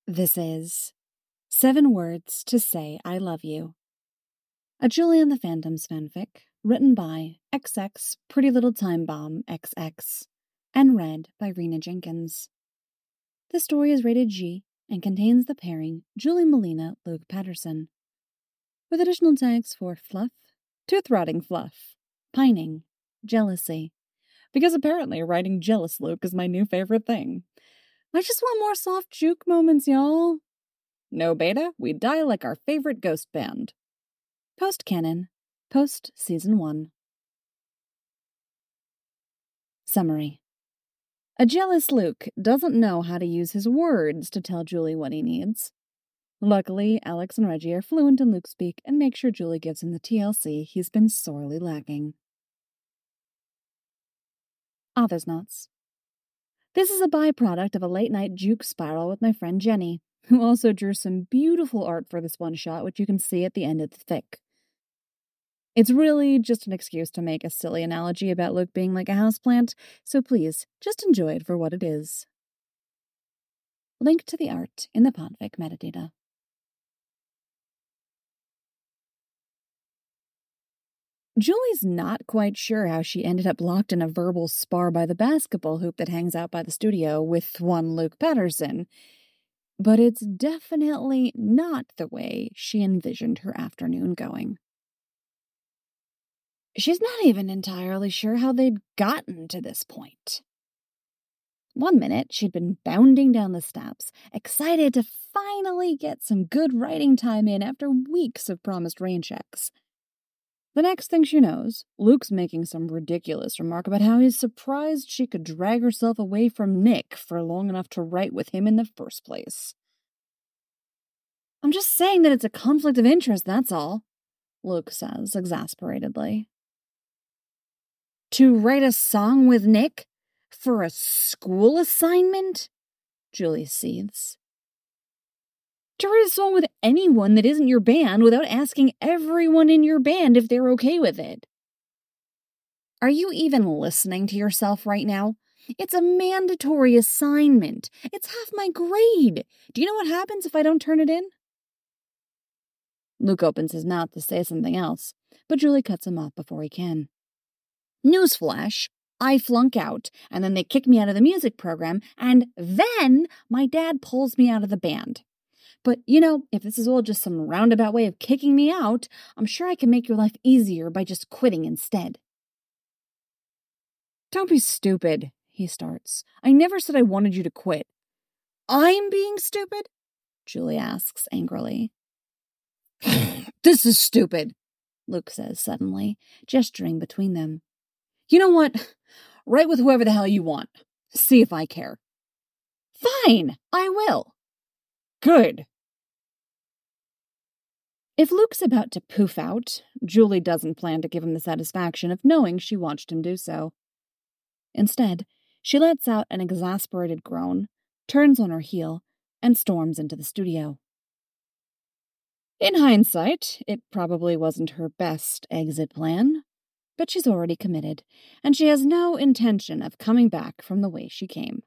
This is 7 Words to Say I Love You, a Julie and the Phantoms fanfic written by XX Pretty Little Time Bomb XX and read by Rena Jenkins. The story is rated G and contains the pairing Julie Molina, Luke Patterson, with additional tags for fluff, tooth-rotting fluff, pining, jealousy, because apparently writing jealous Luke is my new favorite thing. I just want more soft juke moments, y'all. No beta, we die like our favorite ghost band. Post-canon, post-season 1. Summary. A jealous Luke doesn't know how to use his words to tell Julie what he needs. Luckily, Alex and Reggie are fluent in Luke speak and make sure Julie gives him the TLC he's been sorely lacking. Author's notes. This is a byproduct of a late-night juke spiral with my friend Jenny, who also drew some beautiful art for this one-shot, which you can see at the end of the fic. It's really just an excuse to make a silly analogy about Luke being like a houseplant, so please, just enjoy it for what it is. Link to the art in the podfic metadata. Julie's not quite sure how she ended up locked in a verbal spar by the basketball hoop that hangs out by the studio with one Luke Patterson, but it's definitely not the way she envisioned her afternoon going. She's not even entirely sure how they'd gotten to this point. One minute, she'd been bounding down the steps, excited to finally get some good writing time in after weeks of promised rain checks. The next thing she knows, Luke's making some ridiculous remark about how he's surprised she could drag herself away from Nick for long enough to write with him in the first place. I'm just saying that it's a conflict of interest, that's all, Luke says exasperatedly. To write a song with Nick? For a school assignment? Julie seethes. To write a song with anyone that isn't your band without asking everyone in your band if they're okay with it. Are you even listening to yourself right now? It's a mandatory assignment. It's half my grade. Do you know what happens if I don't turn it in? Luke opens his mouth to say something else, but Julie cuts him off before he can. Newsflash, I flunk out, and then they kick me out of the music program, and then my dad pulls me out of the band. But, if this is all just some roundabout way of kicking me out, I'm sure I can make your life easier by just quitting instead. Don't be stupid, he starts. I never said I wanted you to quit. I'm being stupid? Julie asks angrily. This is stupid, Luke says suddenly, gesturing between them. You know what? Write with whoever the hell you want. See if I care. Fine, I will. Good. If Luke's about to poof out, Julie doesn't plan to give him the satisfaction of knowing she watched him do so. Instead, she lets out an exasperated groan, turns on her heel, and storms into the studio. In hindsight, it probably wasn't her best exit plan, but she's already committed, and she has no intention of coming back from the way she came.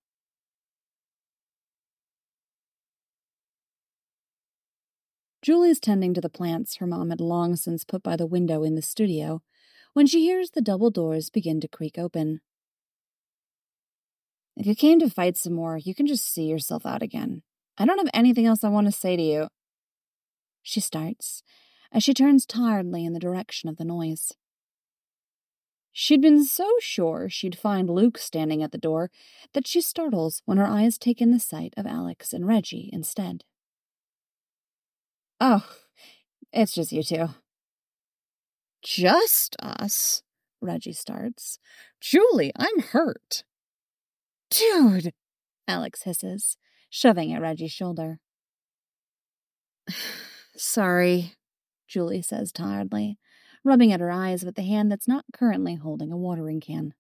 Julie's tending to the plants her mom had long since put by the window in the studio when she hears the double doors begin to creak open. If you came to fight some more, you can just see yourself out again. I don't have anything else I want to say to you. She starts, as she turns tiredly in the direction of the noise. She'd been so sure she'd find Luke standing at the door that she startles when her eyes take in the sight of Alex and Reggie instead. Oh, it's just you two. Just us? Reggie starts. Julie, I'm hurt. Dude, Alex hisses, shoving at Reggie's shoulder. Sorry, Julie says tiredly, rubbing at her eyes with the hand that's not currently holding a watering can.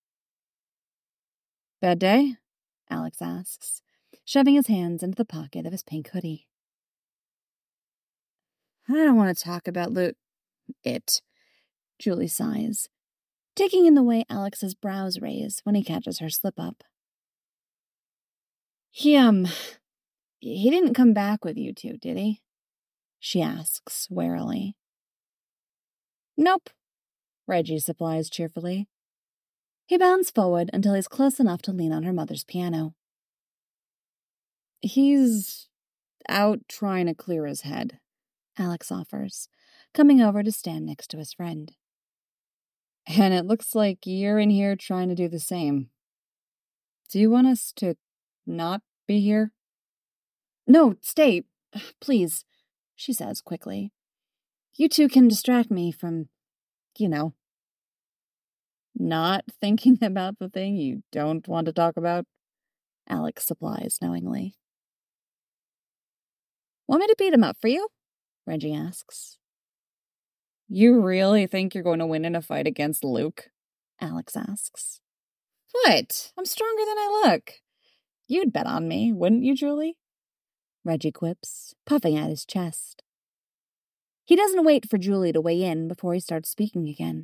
Bad day? Alex asks, shoving his hands into the pocket of his pink hoodie. I don't want to talk about it, Julie sighs, taking in the way Alex's brows raise when he catches her slip-up. He he didn't come back with you two, did he? She asks warily. Nope, Reggie supplies cheerfully. He bounds forward until he's close enough to lean on her mother's piano. He's out trying to clear his head, Alex offers, coming over to stand next to his friend. And it looks like you're in here trying to do the same. Do you want us to not be here? No, stay, please, she says quickly. You two can distract me from, not thinking about the thing you don't want to talk about, Alex supplies knowingly. Want me to beat him up for you? Reggie asks. You really think you're going to win in a fight against Luke? Alex asks. What? I'm stronger than I look. You'd bet on me, wouldn't you, Julie? Reggie quips, puffing at his chest. He doesn't wait for Julie to weigh in before he starts speaking again.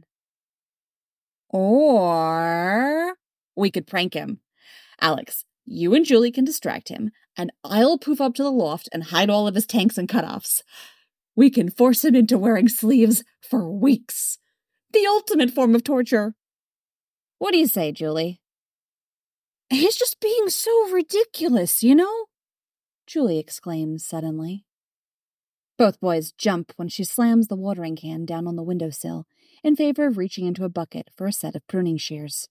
Or we could prank him. Alex, you and Julie can distract him, and I'll poof up to the loft and hide all of his tanks and cutoffs. We can force him into wearing sleeves for weeks. The ultimate form of torture. What do you say, Julie? He's just being so ridiculous, Julie exclaims suddenly. Both boys jump when she slams the watering can down on the windowsill in favor of reaching into a bucket for a set of pruning shears.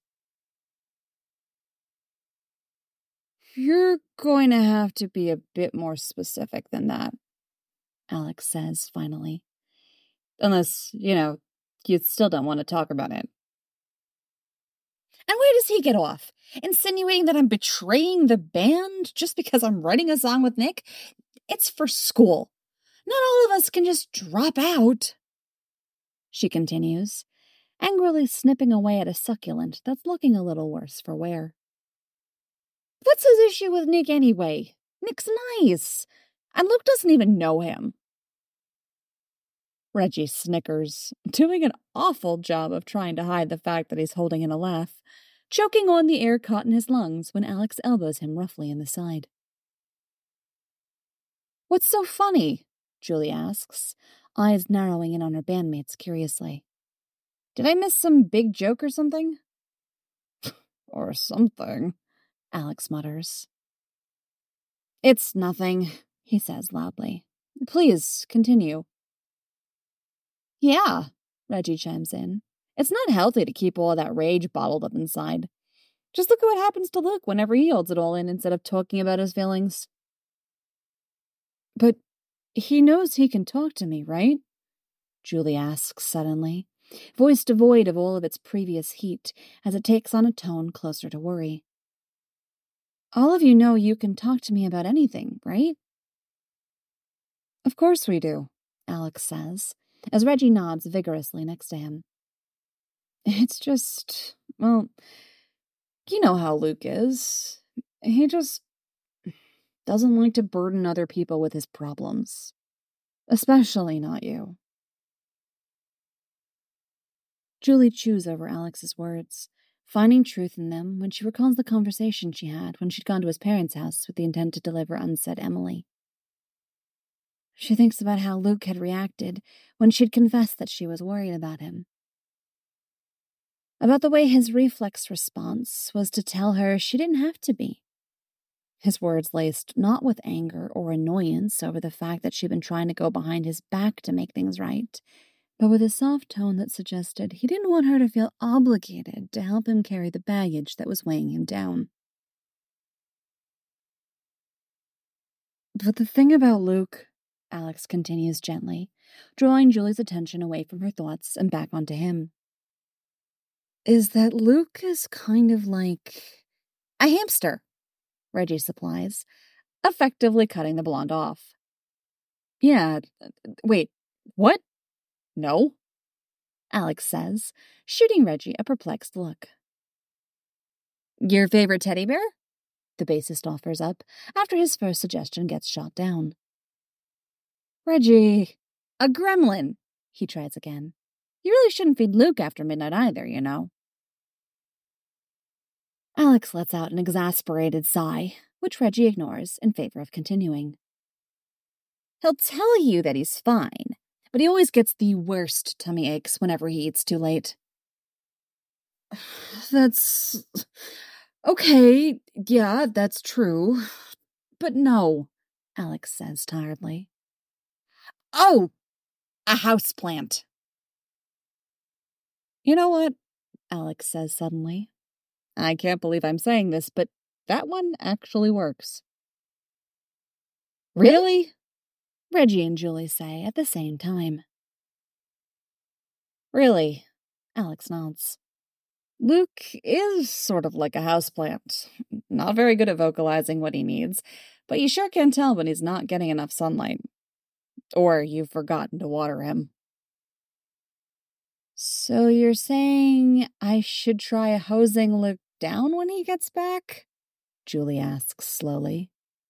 You're going to have to be a bit more specific than that, Alex says finally. Unless, you still don't want to talk about it. And where does he get off? Insinuating that I'm betraying the band just because I'm writing a song with Nick? It's for school. Not all of us can just drop out. She continues, angrily snipping away at a succulent that's looking a little worse for wear. What's his issue with Nick anyway? Nick's nice, and Luke doesn't even know him. Reggie snickers, doing an awful job of trying to hide the fact that he's holding in a laugh, choking on the air caught in his lungs when Alex elbows him roughly in the side. What's so funny? Julie asks, eyes narrowing in on her bandmates curiously. Did I miss some big joke or something? Or something, Alex mutters. It's nothing, he says loudly. Please, continue. Yeah, Reggie chimes in. It's not healthy to keep all that rage bottled up inside. Just look at what happens to Luke whenever he holds it all in instead of talking about his feelings. But he knows he can talk to me, right? Julie asks suddenly, voice devoid of all of its previous heat as it takes on a tone closer to worry. All of you know you can talk to me about anything, right? Of course we do, Alex says, as Reggie nods vigorously next to him. It's just, well, you know how Luke is. He just doesn't like to burden other people with his problems. Especially not you. Julie chews over Alex's words, finding truth in them when she recalls the conversation she had when she'd gone to his parents' house with the intent to deliver unsaid Emily. She thinks about how Luke had reacted when she'd confessed that she was worried about him. About the way his reflex response was to tell her she didn't have to be. His words laced not with anger or annoyance over the fact that she'd been trying to go behind his back to make things right, but with a soft tone that suggested he didn't want her to feel obligated to help him carry the baggage that was weighing him down. But the thing about Luke, Alex continues gently, drawing Julie's attention away from her thoughts and back onto him, is that Luke is kind of like a hamster, Reggie supplies, effectively cutting the blonde off. Yeah, wait, what? No? Alex says, shooting Reggie a perplexed look. Your favorite teddy bear? The bassist offers up, after his first suggestion gets shot down. Reggie, a gremlin, he tries again. You really shouldn't feed Luke after midnight either, you know. Alex lets out an exasperated sigh, which Reggie ignores in favor of continuing. He'll tell you that he's fine, but he always gets the worst tummy aches whenever he eats too late. That's... okay, yeah, that's true. But no, Alex says tiredly. Oh, a houseplant. You know what? Alex says suddenly. I can't believe I'm saying this, but that one actually works. Really? Reggie and Julie say at the same time. Really? Alex nods. Luke is sort of like a houseplant. Not very good at vocalizing what he needs, but you sure can tell when he's not getting enough sunlight. Or you've forgotten to water him. So you're saying I should try hosing Luke down when he gets back? Julie asks slowly.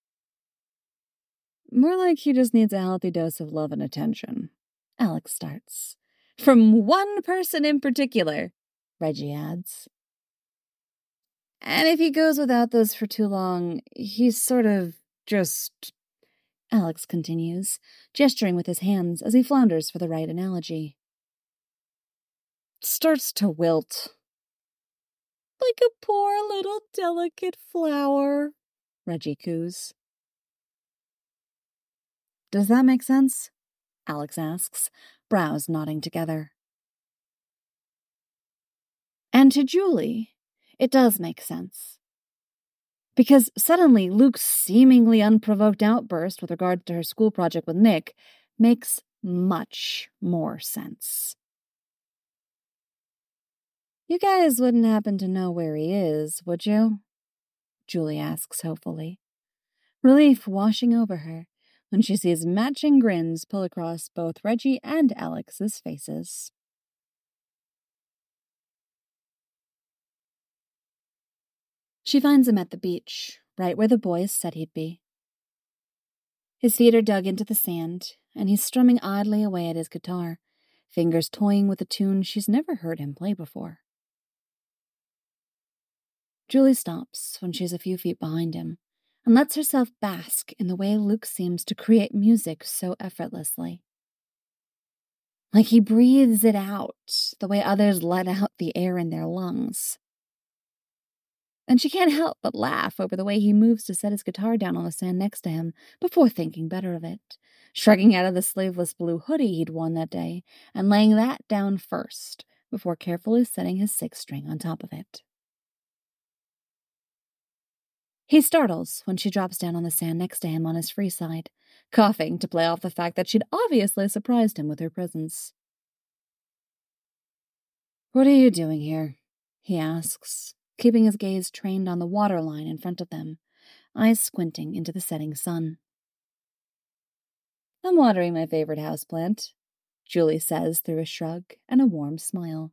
More like he just needs a healthy dose of love and attention. Alex starts. From one person in particular, Reggie adds. And if he goes without those for too long, he's sort of just... Alex continues, gesturing with his hands as he flounders for the right analogy. Starts to wilt. Like a poor little delicate flower, Reggie coos. Does that make sense? Alex asks, brows nodding together. And to Julie, it does make sense. Because suddenly Luke's seemingly unprovoked outburst with regard to her school project with Nick makes much more sense. You guys wouldn't happen to know where he is, would you? Julie asks hopefully, relief washing over her when she sees matching grins pull across both Reggie and Alex's faces. She finds him at the beach, right where the boys said he'd be. His feet are dug into the sand, and he's strumming idly away at his guitar, fingers toying with a tune she's never heard him play before. Julie stops when she's a few feet behind him and lets herself bask in the way Luke seems to create music so effortlessly. Like he breathes it out the way others let out the air in their lungs. And she can't help but laugh over the way he moves to set his guitar down on the sand next to him before thinking better of it, shrugging out of the sleeveless blue hoodie he'd worn that day and laying that down first before carefully setting his sixth string on top of it. He startles when she drops down on the sand next to him on his free side, coughing to play off the fact that she'd obviously surprised him with her presence. What are you doing here? He asks, keeping his gaze trained on the water line in front of them, eyes squinting into the setting sun. I'm watering my favorite houseplant, Julie says through a shrug and a warm smile.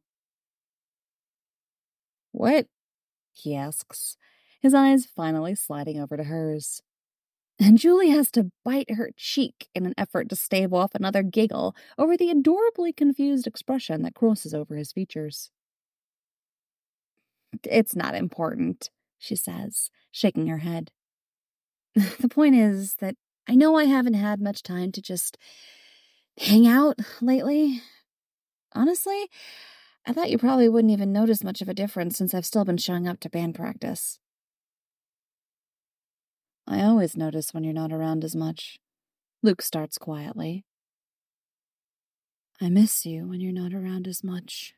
What? He asks, his eyes finally sliding over to hers. And Julie has to bite her cheek in an effort to stave off another giggle over the adorably confused expression that crosses over his features. It's not important, she says, shaking her head. The point is that I know I haven't had much time to just hang out lately. Honestly, I thought you probably wouldn't even notice much of a difference since I've still been showing up to band practice. I always notice when you're not around as much. Luke starts quietly. I miss you when you're not around as much.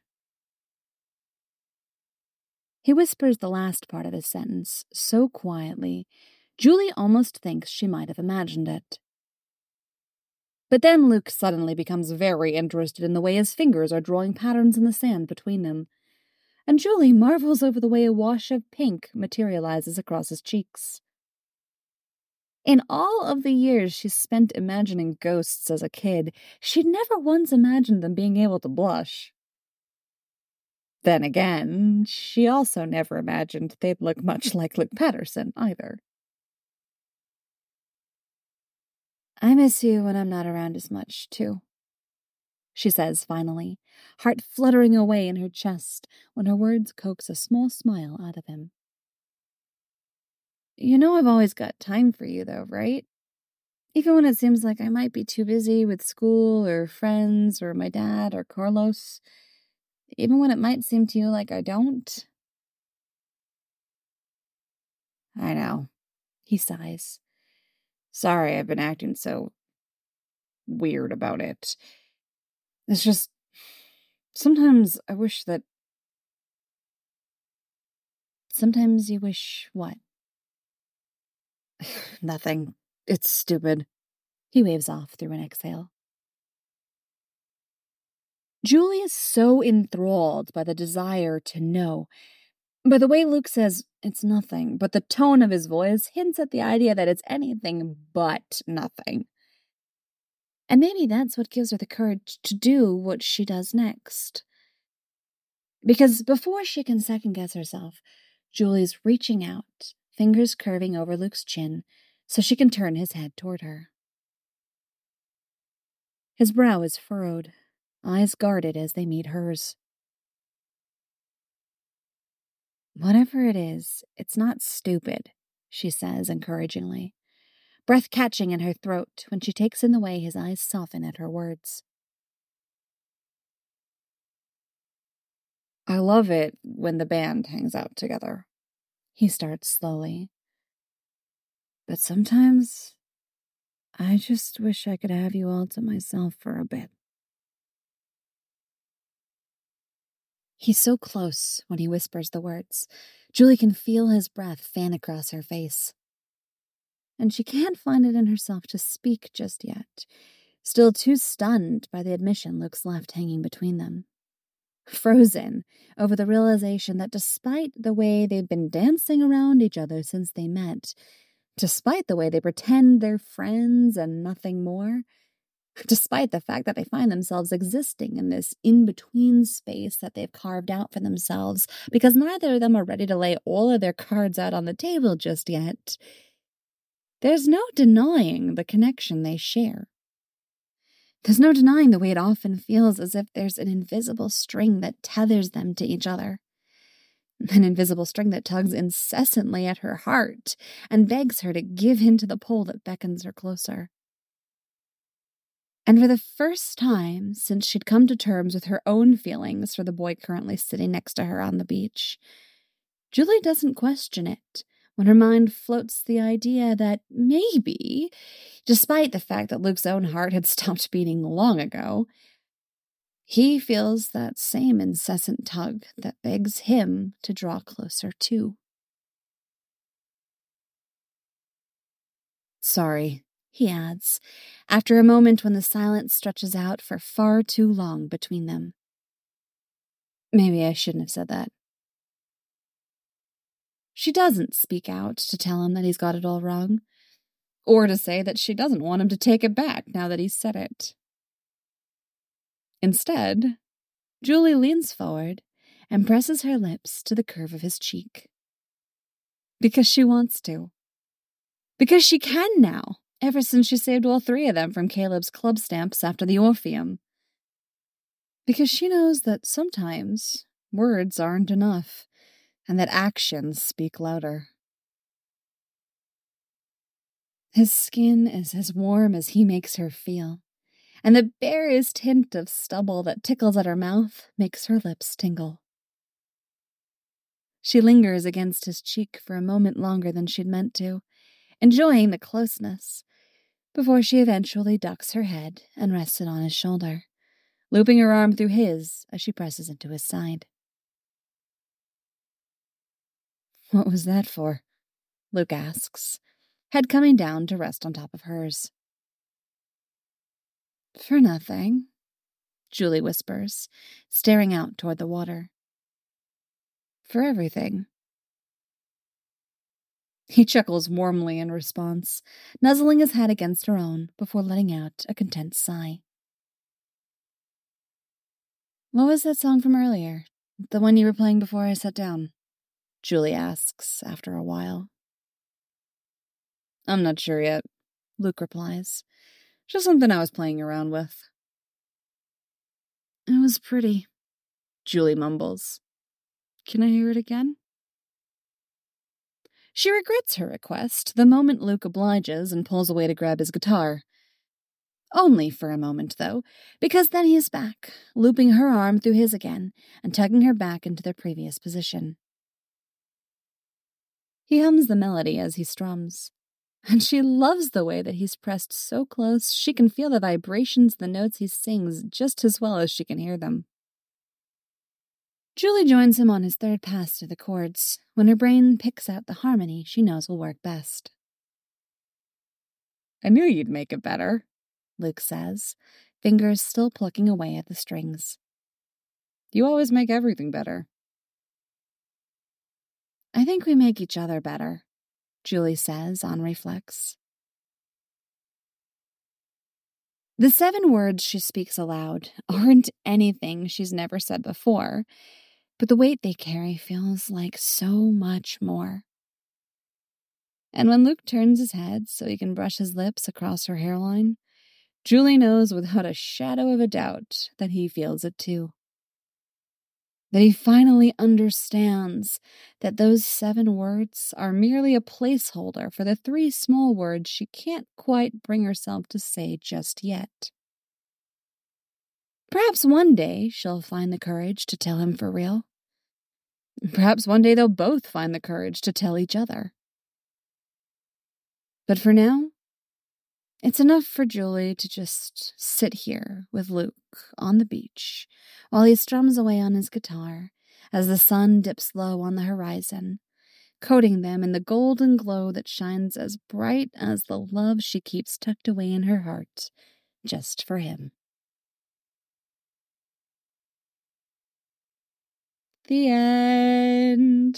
He whispers the last part of his sentence so quietly, Julie almost thinks she might have imagined it. But then Luke suddenly becomes very interested in the way his fingers are drawing patterns in the sand between them, and Julie marvels over the way a wash of pink materializes across his cheeks. In all of the years she spent imagining ghosts as a kid, she'd never once imagined them being able to blush. Then again, she also never imagined they'd look much like Luke Patterson, either. I miss you when I'm not around as much, too, she says finally, heart fluttering away in her chest when her words coax a small smile out of him. You know I've always got time for you, though, right? Even when it seems like I might be too busy with school or friends or my dad or Carlos. Even when it might seem to you like I don't. I know. He sighs. Sorry I've been acting so weird about it. It's just, sometimes I wish that. Sometimes you wish what? Nothing. It's stupid. He waves off through an exhale. Julie is so enthralled by the desire to know. By the way Luke says it's nothing, but the tone of his voice hints at the idea that it's anything but nothing. And maybe that's what gives her the courage to do what she does next. Because before she can second-guess herself, Julie's reaching out, fingers curving over Luke's chin, so she can turn his head toward her. His brow is furrowed, eyes guarded as they meet hers. Whatever it is, it's not stupid, she says encouragingly, breath catching in her throat when she takes in the way his eyes soften at her words. I love it when the band hangs out together, he starts slowly. But sometimes I just wish I could have you all to myself for a bit. He's so close when he whispers the words. Julie can feel his breath fan across her face. And she can't find it in herself to speak just yet, still too stunned by the admission Luke's left hanging between them. Frozen over the realization that despite the way they've been dancing around each other since they met, despite the way they pretend they're friends and nothing more, despite the fact that they find themselves existing in this in-between space that they've carved out for themselves because neither of them are ready to lay all of their cards out on the table just yet, there's no denying the connection they share. There's no denying the way it often feels as if there's an invisible string that tethers them to each other. An invisible string that tugs incessantly at her heart and begs her to give in to the pull that beckons her closer. And for the first time since she'd come to terms with her own feelings for the boy currently sitting next to her on the beach, Julie doesn't question it when her mind floats the idea that maybe, despite the fact that Luke's own heart had stopped beating long ago, he feels that same incessant tug that begs him to draw closer too. Sorry, he adds, after a moment when the silence stretches out for far too long between them. Maybe I shouldn't have said that. She doesn't speak out to tell him that he's got it all wrong, or to say that she doesn't want him to take it back now that he's said it. Instead, Julie leans forward and presses her lips to the curve of his cheek. Because she wants to. Because she can now, ever since she saved all three of them from Caleb's club stamps after the Orpheum. Because she knows that sometimes words aren't enough, and that actions speak louder. His skin is as warm as he makes her feel, and the barest hint of stubble that tickles at her mouth makes her lips tingle. She lingers against his cheek for a moment longer than she'd meant to, enjoying the closeness, before she eventually ducks her head and rests it on his shoulder, looping her arm through his as she presses into his side. What was that for? Luke asks, head coming down to rest on top of hers. For nothing, Julie whispers, staring out toward the water. For everything. He chuckles warmly in response, nuzzling his head against her own before letting out a content sigh. What was that song from earlier? The one you were playing before I sat down? Julie asks after a while. I'm not sure yet, Luke replies. Just something I was playing around with. It was pretty, Julie mumbles. Can I hear it again? She regrets her request the moment Luke obliges and pulls away to grab his guitar. Only for a moment, though, because then he is back, looping her arm through his again and tugging her back into their previous position. He hums the melody as he strums, and she loves the way that he's pressed so close she can feel the vibrations of the notes he sings just as well as she can hear them. Julie joins him on his third pass through the chords, when her brain picks out the harmony she knows will work best. "I knew you'd make it better," Luke says, fingers still plucking away at the strings. "You always make everything better." "I think we make each other better," Julie says on reflex. The 7 words she speaks aloud aren't anything she's never said before, but the weight they carry feels like so much more. And when Luke turns his head so he can brush his lips across her hairline, Julie knows without a shadow of a doubt that he feels it too. That he finally understands that those 7 words are merely a placeholder for the 3 small words she can't quite bring herself to say just yet. Perhaps one day she'll find the courage to tell him for real. Perhaps one day they'll both find the courage to tell each other. But for now, it's enough for Julie to just sit here with Luke on the beach while he strums away on his guitar as the sun dips low on the horizon, coating them in the golden glow that shines as bright as the love she keeps tucked away in her heart just for him. The end.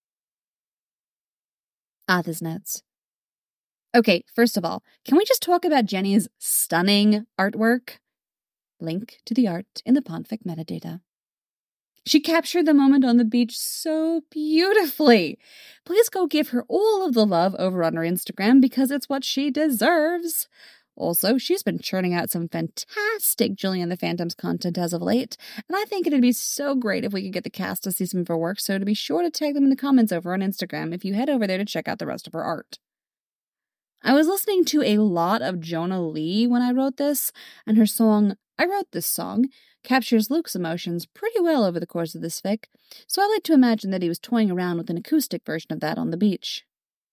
Author's notes. Okay, first of all, can we just talk about Jenny's stunning artwork? Link to the art in the Podfic metadata. She captured the moment on the beach so beautifully. Please go give her all of the love over on her Instagram because it's what she deserves. Also, she's been churning out some fantastic Julie and the Phantoms content as of late, and I think it'd be so great if we could get the cast to see some of her work, so to be sure to tag them in the comments over on Instagram if you head over there to check out the rest of her art. I was listening to a lot of Jonah Lee when I wrote this, and her song, I Wrote This Song, captures Luke's emotions pretty well over the course of this fic, so I like to imagine that he was toying around with an acoustic version of that on the beach.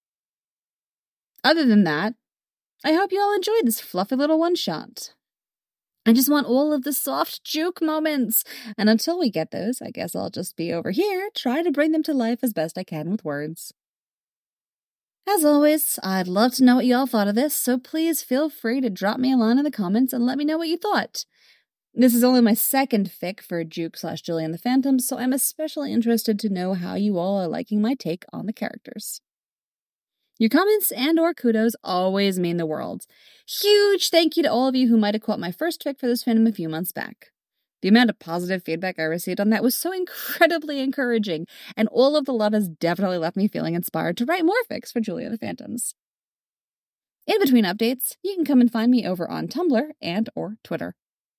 Other than that, I hope you all enjoyed this fluffy little one-shot. I just want all of the soft juke moments, and until we get those, I guess I'll just be over here, trying to bring them to life as best I can with words. As always, I'd love to know what you all thought of this, so please feel free to drop me a line in the comments and let me know what you thought. This is only my second fic for Juke/Julie and the Phantoms, so I'm especially interested to know how you all are liking my take on the characters. Your comments and or kudos always mean the world. Huge thank you to all of you who might have caught my first fic for this fandom a few months back. The amount of positive feedback I received on that was so incredibly encouraging, and all of the love has definitely left me feeling inspired to write more fics for Julie and the Phantoms. In between updates, you can come and find me over on Tumblr and or Twitter.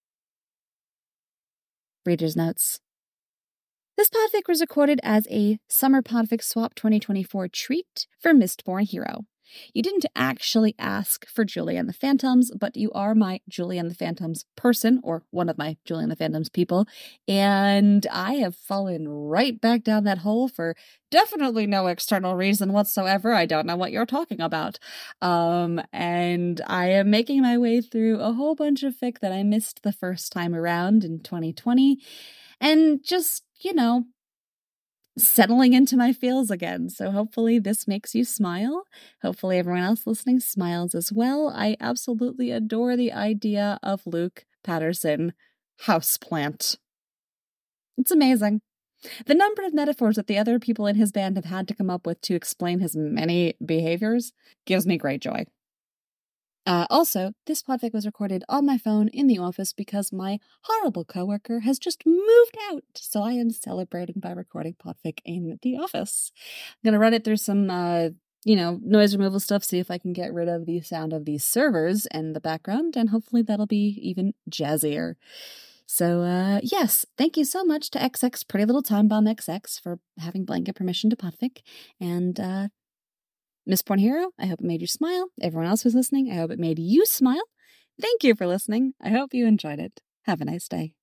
Reader's notes. This podfic was recorded as a Summer Podfic Swap 2024 treat for Mistborn Hero. You didn't actually ask for Julie and the Phantoms, but you are my Julie and the Phantoms person, or one of my Julie and the Phantoms people, and I have fallen right back down that hole for definitely no external reason whatsoever. I don't know what you're talking about. And I am making my way through a whole bunch of fic that I missed the first time around in 2020, and just, settling into my feels again. So hopefully this makes you smile. Hopefully everyone else listening smiles as well. I absolutely adore the idea of Luke Patterson houseplant. It's amazing. The number of metaphors that the other people in his band have had to come up with to explain his many behaviors gives me great joy. Also, this podfic was recorded on my phone in the office because my horrible coworker has just moved out, so I am celebrating by recording podfic in the office. I'm going to run it through some, noise removal stuff, see if I can get rid of the sound of these servers in the background, and hopefully that'll be even jazzier. So, yes, thank you so much to XX Pretty Little Time Bomb XX for having blanket permission to podfic, and, Miss Porn Hero, I hope it made you smile. Everyone else who's listening, I hope it made you smile. Thank you for listening. I hope you enjoyed it. Have a nice day.